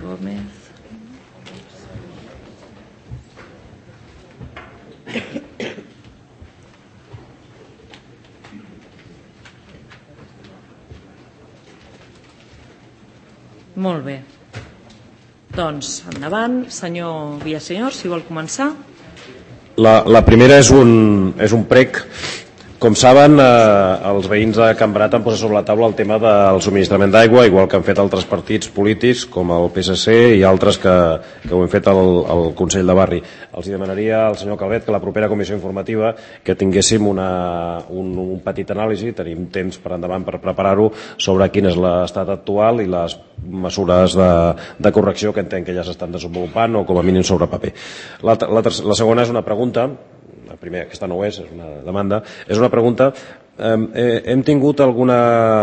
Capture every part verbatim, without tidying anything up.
Gómez. Molt bé. Doncs, endavant. Senyor Villaseñor, si vol començar. La, la primera és un, és un prec. Com saben, eh, els veïns de Can Barat han posat sobre la taula el tema del subministrament d'aigua, igual que han fet altres partits polítics, com el P S C i altres que, que ho han fet al, al Consell de Barri. Els demanaria al senyor Calvet que la propera comissió informativa que tinguéssim una, un, un petit anàlisi, tenim temps per endavant per preparar-ho, sobre quin és l'estat actual i les mesures de, de correcció que entenc que ja s'estan desenvolupant o com a mínim sobre paper. La, la, la segona és una pregunta. La primera, aquesta no ho és, és una demanda, és una pregunta. Eh, hem tingut alguna,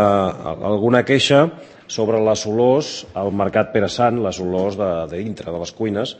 alguna queixa sobre les olors al mercat Pere Sant, les olors de, de dintre, de les cuines,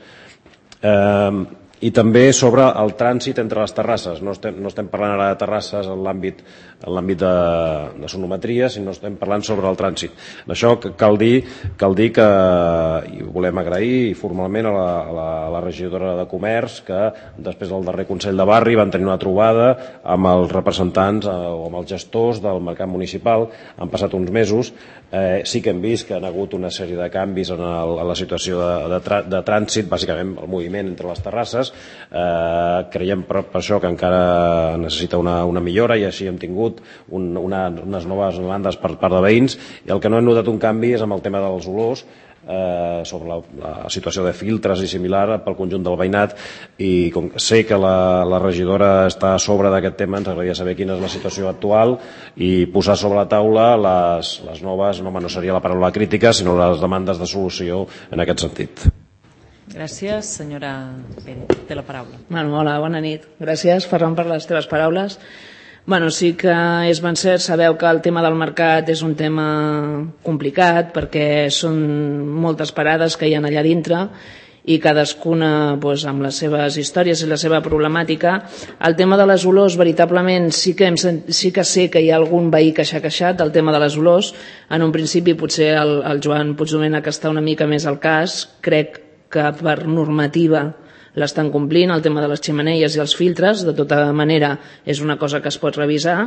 eh, i també sobre el trànsit entre les terrasses. No estem, no estem parlant ara de terrasses en l'àmbit en l'àmbit de, de sonometria, sinó estem parlant sobre el trànsit. D'això cal dir, cal dir que i volem agrair formalment a la, a la, a la regidora de Comerç que després del darrer Consell de Barri van tenir una trobada amb els representants eh, o amb els gestors del mercat municipal. Han passat uns mesos. Eh, sí que hem vist que han hagut una sèrie de canvis en, el, en la situació de, de, tra, de trànsit, bàsicament el moviment entre les terrasses. Eh, creiem per, per això que encara necessita una, una millora i així hem tingut un, una, unes noves demandes per part de veïns, i el que no hem notat un canvi és amb el tema dels olors, eh, sobre la, la situació de filtres i similar pel conjunt del veïnat, i com que sé que la, la regidora està a sobre d'aquest tema, ens agradaria saber quina és la situació actual i posar sobre la taula les, les noves, no, no seria la paraula crítica, sinó les demandes de solució en aquest sentit. Gràcies, senyora Pérez. Té la paraula. Bueno, hola, bona nit. Gràcies, Ferran, per les teves paraules. Bueno, sí que és ben cert, sabeu que el tema del mercat és un tema complicat perquè són moltes parades que hi ha allà dintre i cadascuna doncs, amb les seves històries i la seva problemàtica. El tema de les olors, veritablement, sí que, hem, sí que sé que hi ha algun veí que s'ha queixat del tema de les olors. En un principi potser el, el Joan Puigdomènech està una mica més al cas, crec que per normativa l'estan complint, el tema de les xemeneies i els filtres. De tota manera és una cosa que es pot revisar,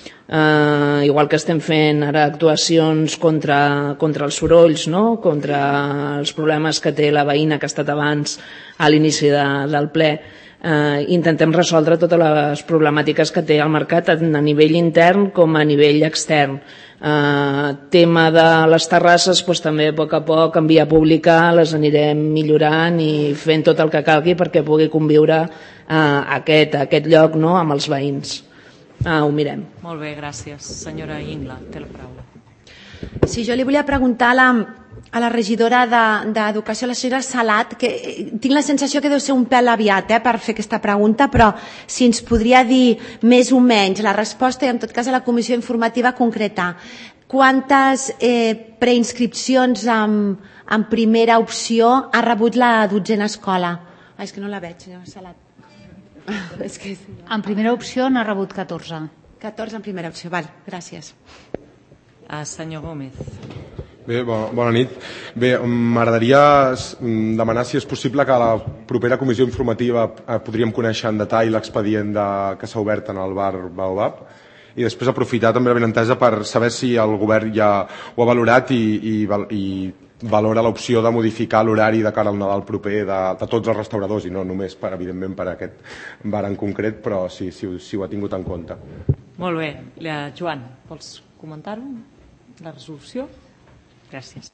eh, igual que estem fent ara actuacions contra, contra els sorolls, no? Contra els problemes que té la veïna que ha estat abans a l'inici de, del ple. Eh, intentem resoldre totes les problemàtiques que té el mercat a nivell intern com a nivell extern. Eh, tema de les terrasses, doncs, també a poc a poc en via pública les anirem millorant i fent tot el que calgui perquè pugui conviure eh, aquest, aquest lloc, no?, amb els veïns. Eh, ho mirem. Molt bé, gràcies. Senyora Ingla, té la paraula. Sí, jo li volia preguntar a la, a la regidora d'Educació, de, la senyora Salat, que tinc la sensació que deu ser un pèl aviat eh, per fer aquesta pregunta, però si ens podria dir més o menys la resposta i en tot cas a la comissió informativa concretar quantes eh, preinscripcions en, en primera opció ha rebut la dotzena escola. Ah, és que no la veig, senyora Salat. És que... En primera opció n'ha rebut catorze. catorze en primera opció, val, gràcies. Ah, senyor Gómez. Bé, bona, bona nit. Bé, m'agradaria demanar si és possible que a la propera comissió informativa podríem conèixer en detall l'expedient de, que s'ha obert en el bar Baobab, i després aprofitar també la benentesa per saber si el govern ja ho ha valorat i, i, i valora l'opció de modificar l'horari de cara al Nadal proper de, de tots els restauradors i no només, per, evidentment, per aquest bar en concret, però sí, sí, sí ho ha tingut en compte. Molt bé. Joan, vols comentar-ho? La resolució? Gràcies.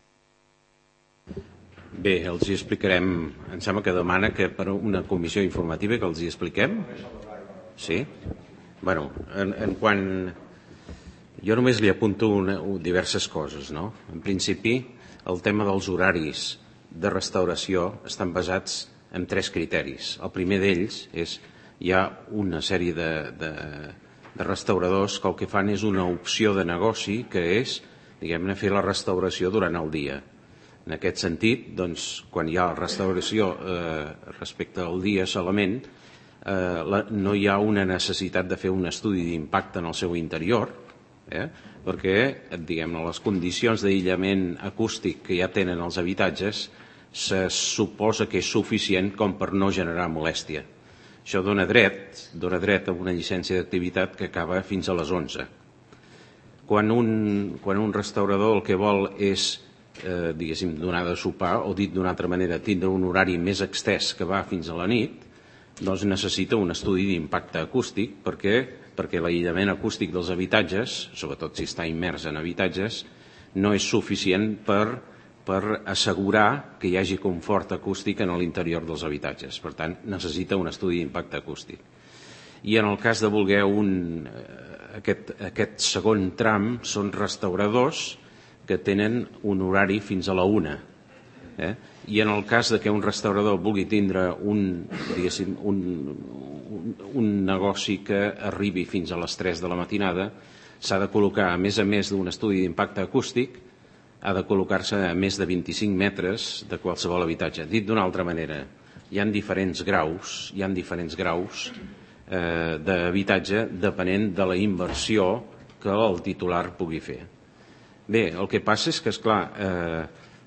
Bé, els hi explicarem. Em sembla que demana que per una comissió informativa que els hi expliquem. Sí? Bueno, en, en quant... Jo només li apunto una, diverses coses, no? En principi, el tema dels horaris de restauració estan basats en tres criteris. El primer d'ells és hi ha una sèrie de, de, de restauradors que el que fan és una opció de negoci que és, diguem-ne, fer la restauració durant el dia. En aquest sentit, doncs, quan hi ha restauració eh, respecte al dia solament, eh, la, no hi ha una necessitat de fer un estudi d'impacte en el seu interior, eh, perquè, diguem-ne, les condicions d'aïllament acústic que ja tenen els habitatges se suposa que és suficient com per no generar molèstia. Això dona dret, dona dret a una llicència d'activitat que acaba fins a les onze. Quan un, quan un restaurador el que vol és, eh, diguéssim, donar de sopar, o dit d'una altra manera, tindre un horari més extès que va fins a la nit, doncs necessita un estudi d'impacte acústic perquè, perquè l'aïllament acústic dels habitatges, sobretot si està immers en habitatges, no és suficient per, per assegurar que hi hagi confort acústic en l'interior dels habitatges. Per tant, necessita un estudi d'impacte acústic. I en el cas de voler un, aquest, aquest segon tram són restauradors que tenen un horari fins a la una. Eh? I en el cas de que un restaurador vulgui tindre un, diguéssim, un, un, un negoci que arribi fins a les tres de la matinada, s'ha de col·locar, a més a més d'un estudi d'impacte acústic, ha de col·locar-se a més de vint-i-cinc metres de qualsevol habitatge. Dit d'una altra manera, hi ha diferents graus, hi ha diferents graus eh, d'habitatge depenent de la inversió que el titular pugui fer. Bé, el que passa és que, esclar, eh,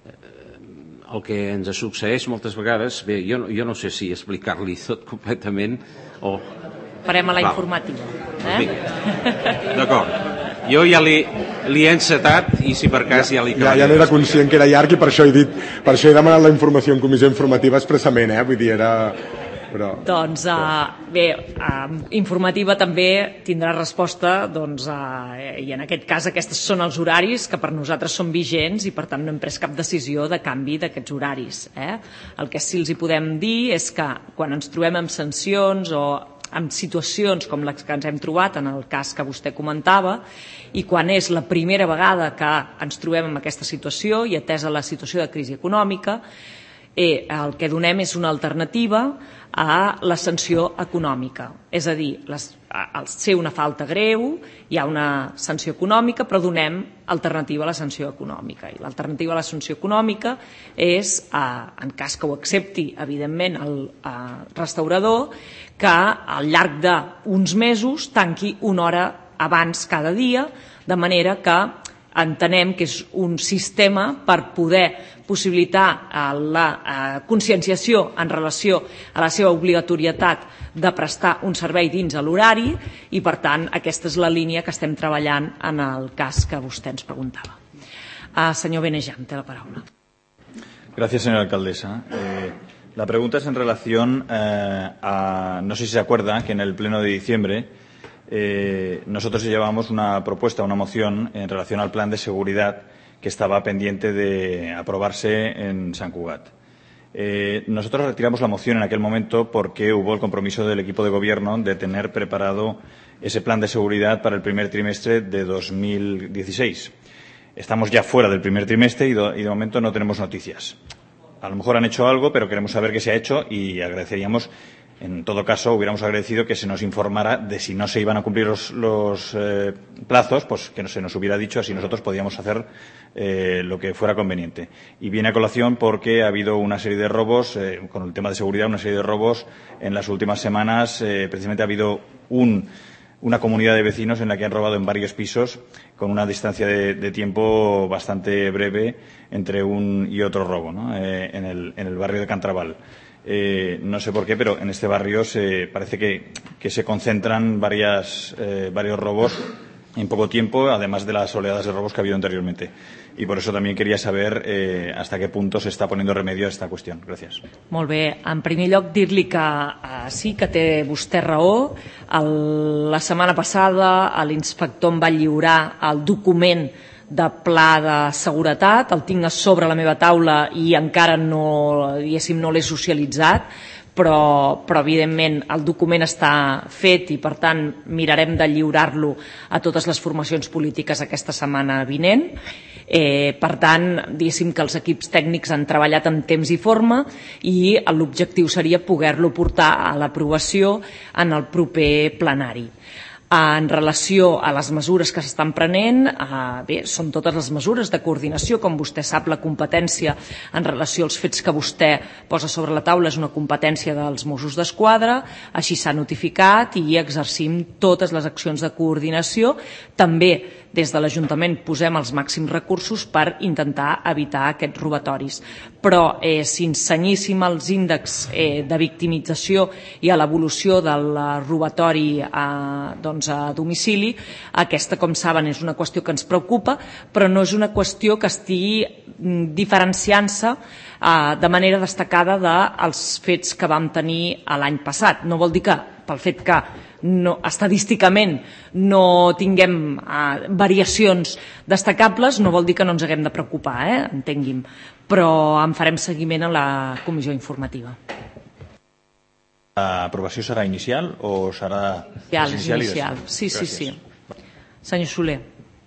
el que ens succeeix moltes vegades, bé, jo, jo no sé si explicar-li tot completament o... Farem a la Val. informativa. Eh? D'acord. Jo ja li, li he encetat i si per cas ja li... Ja, ja n'era conscient que era llarg i per això he dit, per això he demanat la informació en comissió informativa expressament, eh? Vull dir, era... Però... Doncs uh, bé, uh, informativa també tindrà resposta, doncs, uh, i en aquest cas aquests són els horaris que per nosaltres són vigents i per tant no hem pres cap decisió de canvi d'aquests horaris. Eh? El que sí els hi podem dir és que quan ens trobem amb sancions o amb situacions com les que ens hem trobat en el cas que vostè comentava i quan és la primera vegada que ens trobem en aquesta situació i atesa la situació de crisi econòmica, eh, el que donem és una alternativa a la sanció econòmica. És a dir, les, al ser una falta greu hi ha una sanció econòmica però donem alternativa a la sanció econòmica i l'alternativa a la sanció econòmica és, eh, en cas que ho accepti evidentment el eh, restaurador, que al llarg d'uns mesos tanqui una hora abans cada dia, de manera que entenem que és un sistema per poder possibilitar la conscienciació en relació a la seva obligatorietat de prestar un servei dins de l'horari i, per tant, aquesta és la línia que estem treballant en el cas que vostè ens preguntava. Uh, senyor Benejam, té la paraula. Gracias, señora alcaldesa. Eh, la pregunta es en relación eh, a, no sé si se acuerda, que en el pleno de diciembre Eh, nosotros llevamos una propuesta, una moción en relación al plan de seguridad que estaba pendiente de aprobarse en Sant Cugat. Eh, nosotros retiramos la moción en aquel momento porque hubo el compromiso del equipo de gobierno de tener preparado ese plan de seguridad para el primer trimestre de dos mil dieciséis. Estamos ya fuera del primer trimestre y, do, y de momento no tenemos noticias. A lo mejor han hecho algo, pero queremos saber qué se ha hecho y agradeceríamos. En todo caso, hubiéramos agradecido que se nos informara de si no se iban a cumplir los, los eh, plazos, pues que no se nos hubiera dicho, así nosotros podíamos hacer eh, lo que fuera conveniente. Y viene a colación porque ha habido una serie de robos, eh, con el tema de seguridad, una serie de robos en las últimas semanas. Eh, precisamente ha habido un, una comunidad de vecinos en la que han robado en varios pisos con una distancia de, de tiempo bastante breve entre un y otro robo, ¿no? eh, en, el, en el barrio de Cantrabal. Eh, no sé por qué, pero en este barrio se, parece que, que se concentran varias, eh, varios robos en poco tiempo, además de las oleadas de robos que ha habido anteriormente. Y por eso también quería saber eh, hasta qué punto se està poniendo remedio a esta cuestión. Gràcies. Molt bé. En primer lloc, dir-li que eh, sí que té vostè raó. El, la setmana passada l'inspector em va lliurar el document de pla de seguretat, el tinc a sobre la meva taula i encara no, diguéssim, no l'he socialitzat, però, però evidentment el document està fet i per tant mirarem de lliurar-lo a totes les formacions polítiques aquesta setmana vinent. Eh, per tant, diguéssim que els equips tècnics han treballat en temps i forma i l'objectiu seria poder-lo portar a l'aprovació en el proper plenari. En relació a les mesures que s'estan prenent, eh, bé, són totes les mesures de coordinació. Com vostè sap, la competència en relació als fets que vostè posa sobre la taula és una competència dels Mossos d'Esquadra, així s'ha notificat i exercim totes les accions de coordinació, també des de l'Ajuntament posem els màxims recursos per intentar evitar aquests robatoris. Però eh, si ens cenyíssim als índexs eh, de victimització i a l'evolució del robatori a, doncs a domicili, aquesta, com saben, és una qüestió que ens preocupa, però no és una qüestió que estigui diferenciant-se eh, de manera destacada dels fets que vam tenir l'any passat. No vol dir que, pel fet que no, estadísticament no tinguem eh, variacions destacables, no vol dir que no ens haguem de preocupar, eh? Entengui'm, però en farem seguiment a la comissió informativa. L'aprovació serà inicial o serà... Inicial, és inicial, sí, sí, sí. Senyor Soler.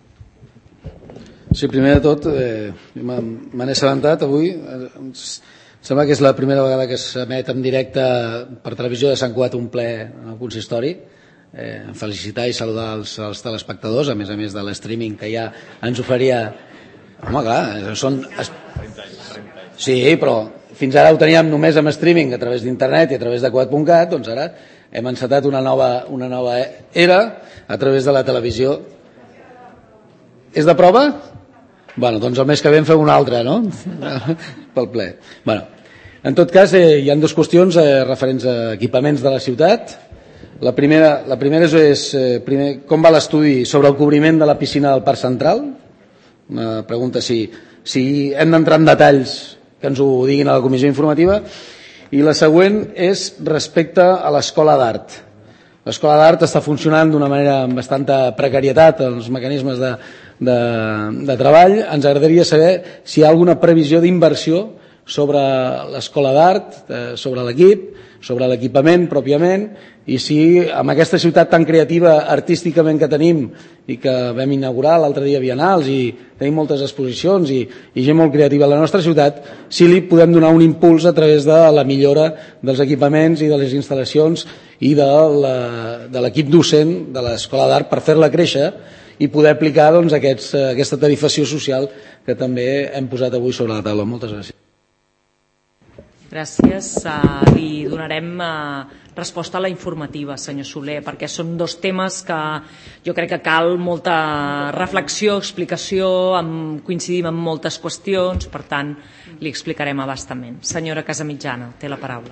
Sí, primer de tot, eh, me n'he assabentat avui. Em sembla que és la primera vegada que s'emet en directe per televisió de Sant Cugat un ple al consistori. Eh, felicitar i saludar els, els telespectadors, a més a més de l'streaming que ja ens oferia. Home, clar, són... Sí, però fins ara ho teníem només amb streaming a través d'internet i a través de cugat punt cat, doncs ara hem encetat una nova, una nova era a través de la televisió. És de prova? Bueno, doncs el mes que ve en feu una altra, no? Pel ple. Bueno, en tot cas, eh, hi ha dues qüestions eh, referents a equipaments de la ciutat. La primera, la primera és eh, primer, com va l'estudi sobre el cobriment de la piscina del Parc Central? Una pregunta si, si hem d'entrar en detalls que ens ho diguin a la comissió informativa. I la següent és respecte a l'escola d'art. L'escola d'art està funcionant d'una manera amb bastanta precarietat, els mecanismes de, de, de treball. Ens agradaria saber si hi ha alguna previsió d'inversió sobre l'escola d'art, sobre l'equip, sobre l'equipament pròpiament, i si amb aquesta ciutat tan creativa artísticament que tenim i que vam inaugurar l'altre dia Bienals i tenim moltes exposicions i, i gent molt creativa a la nostra ciutat, si li podem donar un impuls a través de la millora dels equipaments i de les instal·lacions i de l'equip docent de l'escola d'art per fer-la créixer i poder aplicar doncs, aquests, aquesta tarifació social que també hem posat avui sobre la taula. Moltes gràcies. Gràcies. Uh, li donarem uh, resposta a la informativa, senyor Soler, perquè són dos temes que jo crec que cal molta reflexió, explicació, amb, coincidim en moltes qüestions, per tant, li explicarem abastament. Senyora Casamitjana, té la paraula.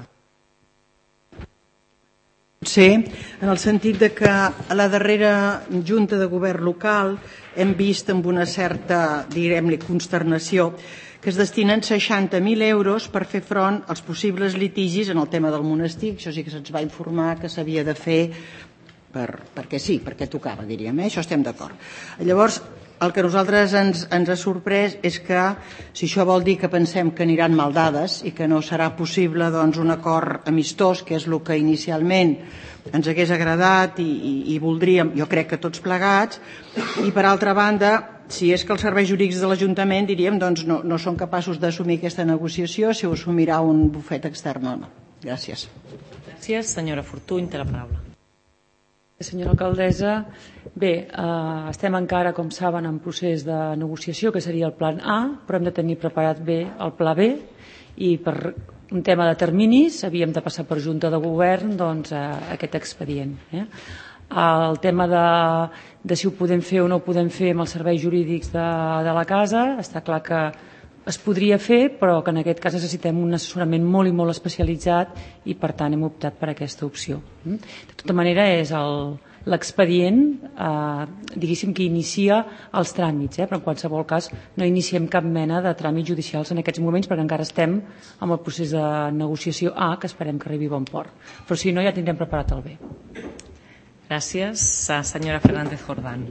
Sí, en el sentit de que a la darrera Junta de Govern local hem vist amb una certa, direm-li, consternació que es destinen seixanta mil euros per fer front als possibles litigis en el tema del monestir. Això sí que se'ns va informar que s'havia de fer per, perquè sí, perquè tocava, diríem, eh? Això estem d'acord. Llavors, el que a nosaltres ens, ens ha sorprès és que, si això vol dir que pensem que aniran mal dades i que no serà possible doncs, un acord amistós, que és el que inicialment ens hagués agradat i, i, i voldríem, jo crec que tots plegats, i per altra banda, si és que els serveis jurídics de l'Ajuntament, diríem, doncs no, no són capaços d'assumir aquesta negociació, si ho assumirà un bufet extern o no. Gràcies. Gràcies. Senyora Fortuny, té la paraula. Senyora alcaldessa, bé, eh, estem encara, com saben, en procés de negociació, que seria el plan A, però hem de tenir preparat bé el pla B, i per un tema de terminis havíem de passar per Junta de Govern doncs, eh, aquest expedient. Eh? El tema de, de si ho podem fer o no ho podem fer amb els serveis jurídics de, de la casa, està clar que es podria fer, però que en aquest cas necessitem un assessorament molt i molt especialitzat i per tant hem optat per aquesta opció. De tota manera és l'expedient eh, diguéssim que inicia els tràmits, eh, però en qualsevol cas no iniciem cap mena de tràmits judicials en aquests moments perquè encara estem amb el procés de negociació A, que esperem que arribi a bon port. Però si no ja tindrem preparat el B. Gràcies. Senyora Fernández Jordán.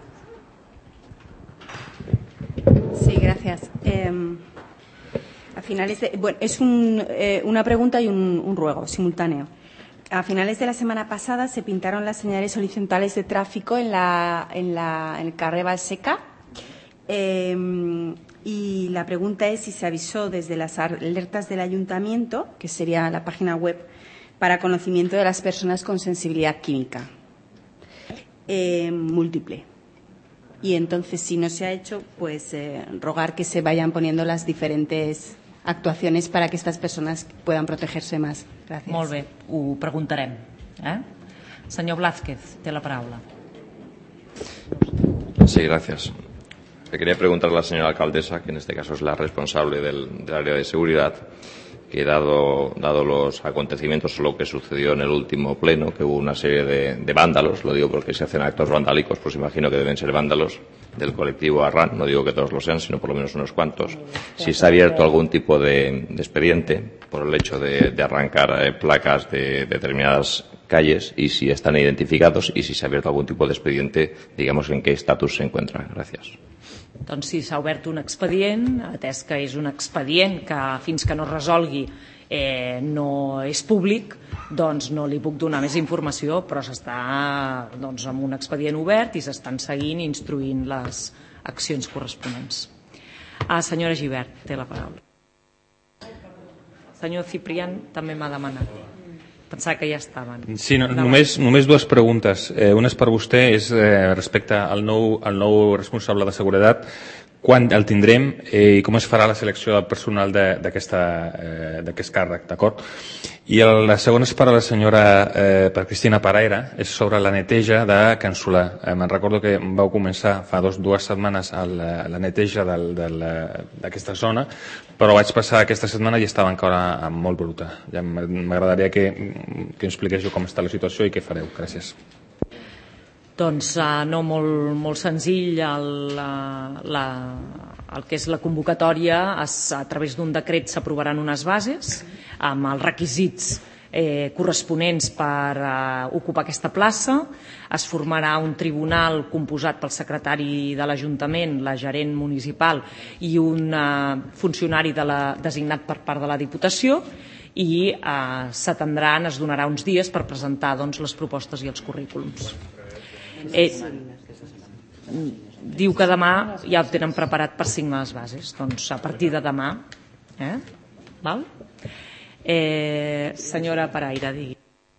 Sí, gracias. Eh, a finales de, bueno, es un, eh, una pregunta y un, un ruego simultáneo. A finales de la semana pasada se pintaron las señales horizontales de tráfico en, la, en, la, en el carrer Balseca. Eh, y la pregunta es si se avisó desde las alertas del ayuntamiento, que sería la página web, para conocimiento de las personas con sensibilidad química eh, múltiple. Y entonces, si no se ha hecho, pues eh, rogar que se vayan poniendo las diferentes actuaciones para que estas personas puedan protegerse más. Gràcies. Molt bé, ho preguntarem. Eh? Senyor Blázquez, té la paraula. Sí, gracias. Le quería preguntar a la señora alcaldesa, que en este caso es la responsable del, del área de seguridad, que dado, dado los acontecimientos o lo que sucedió en el último pleno, que hubo una serie de, de vándalos, lo digo porque se hacen actos vandálicos, pues imagino que deben ser vándalos del colectivo Arran, no digo que todos lo sean, sino por lo menos unos cuantos, si se ha abierto algún tipo de, de expediente por el hecho de, de arrancar eh, placas de, de determinadas calles y si están identificados y si se ha abierto algún tipo de expediente, digamos, en qué estatus se encuentra. Gracias. Doncs sí, s'ha obert un expedient, atès que és un expedient que fins que no es resolgui eh, no és públic, doncs no li puc donar més informació, però s'està doncs, amb un expedient obert i s'estan seguint i instruint les accions corresponents. Ah, senyora Gibert, té la paraula. El senyor Ciprián també m'ha demanat. Pensava que ja estaven. Sí, no, només, només dues preguntes. Eh, una és per vostè, és eh, respecte al nou, al nou responsable de seguretat. Quan el tindrem eh, i com es farà la selecció del personal d'aquest eh, càrrec, d'acord? I el, la segona és per a la senyora, eh, per Cristina Paraire, és sobre la neteja de Can Solà. Eh, me'n recordo que vau començar fa dos, dues setmanes el, la neteja d'aquesta zona, però vaig passar aquesta setmana i estava encara molt bruta. Ja m'agradaria que, que ens expliquéssiu com està la situació i què fareu. Gràcies. Doncs uh, no, molt, molt senzill. El, la, la, el que és la convocatòria, es, a través d'un decret s'aprovaran unes bases amb els requisits eh, corresponents per uh, ocupar aquesta plaça. Es formarà un tribunal composat pel secretari de l'Ajuntament, la gerent municipal i un uh, funcionari de la, designat per part de la Diputació i uh, s'atendran, es donarà uns dies per presentar doncs, les propostes i els currículums. Eh, diu que demà ja ho tenen preparat per signar les bases, doncs a partir de demà, eh? Val? Eh, senyora Paraire, digui.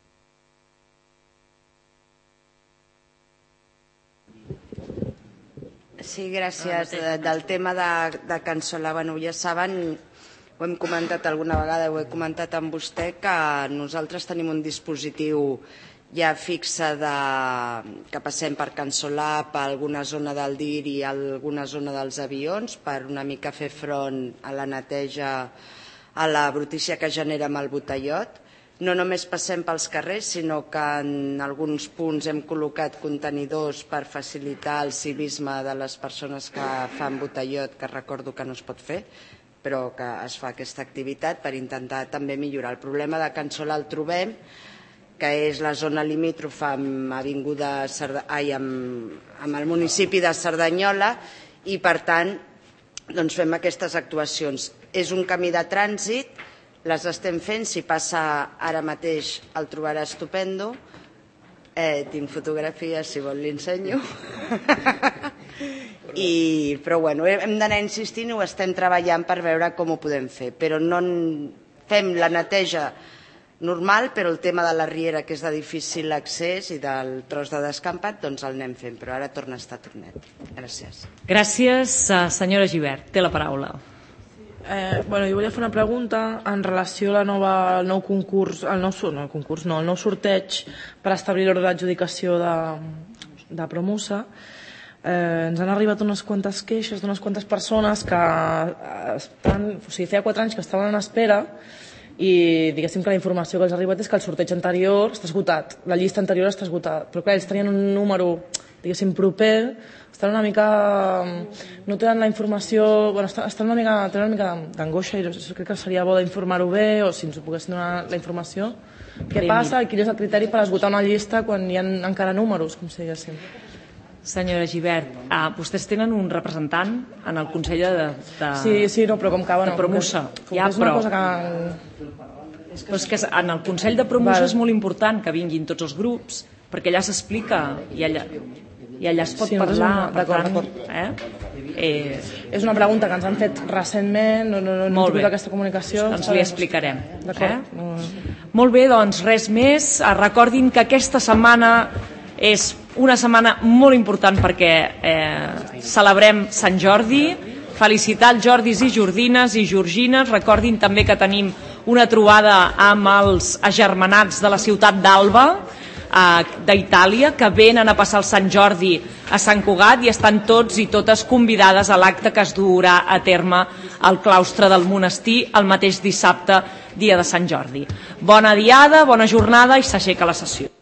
Sí, gràcies. Del tema de, de Can Solà, bueno, ja saben, ho hem comentat alguna vegada, ho he comentat amb vostè, que nosaltres tenim un dispositiu ja fixa de, que passem per Can Solà, per alguna zona del D I R i alguna zona dels avions, per una mica fer front a la neteja, a la brutícia que genera amb el botellot. No només passem pels carrers, sinó que en alguns punts hem col·locat contenidors per facilitar el civisme de les persones que fan botellot, que recordo que no es pot fer, però que es fa aquesta activitat per intentar també millorar. El problema de Can Solà el trobem que és la zona limítrofa amb, Avinguda Cerda... Ai, amb, amb el municipi de Cerdanyola i, per tant, doncs fem aquestes actuacions. És un camí de trànsit, les estem fent, si passa ara mateix el trobarà estupendo. Eh, tinc fotografies, si vol l'ensenyo. I, però bueno, hem d'anar insistint i ho estem treballant per veure com ho podem fer. Però no fem la neteja normal, però el tema de la riera, que és de difícil accés, i del tros de descampat, doncs el anem fent, però ara torna a estar tornet. Gràcies. Gràcies, senyora Gibert. Té la paraula. Eh, bueno, jo volia fer una pregunta en relació a la nova, al nou concurs, al nou, no, el concurs, no, el nou sorteig per establir l'ordre d'adjudicació de, de Promusa. Eh, ens han arribat unes quantes queixes d'unes quantes persones que estan, o sigui, feia quatre anys que estaven en espera i diguéssim que la informació que els ha arribat és que el sorteig anterior està esgotat, la llista anterior està esgotada, però clar, ells tenien un número, diguéssim, proper, estan una mica, no tenen la informació, bueno, estan, estan una mica, tenen una mica d'angoixa i crec que seria bo d'informar-ho bé o si ens ho poguessin donar la informació. Què passa i quin és el criteri per esgotar una llista quan hi ha encara números, com si diguéssim? Senyora Gibert, ah, vostès tenen un representant en el Consell de, de, sí, sí, no, però com que, bueno, de Promusa. Com que, com ja, que és una però, cosa que... Però és que en el Consell de Promusa Val. És molt important que vinguin tots els grups, perquè allà s'explica i allà, i allà es pot sí, parlar. D'acord, eh? eh... És una pregunta que ens han fet recentment, no, no, no hem tingut aquesta comunicació. Doncs li explicarem. Eh? Molt bé, doncs res més. Recordin que aquesta setmana és una setmana molt important perquè eh, celebrem Sant Jordi, felicitar els Jordis i Jordines i Georgines. Recordin també que tenim una trobada amb els agermanats de la ciutat d'Alba, d'Itàlia que venen a passar el Sant Jordi a Sant Cugat i estan tots i totes convidades a l'acte que es durà a terme al claustre del monestir el mateix dissabte, dia de Sant Jordi. Bona diada, bona jornada i s'aixeca la sessió.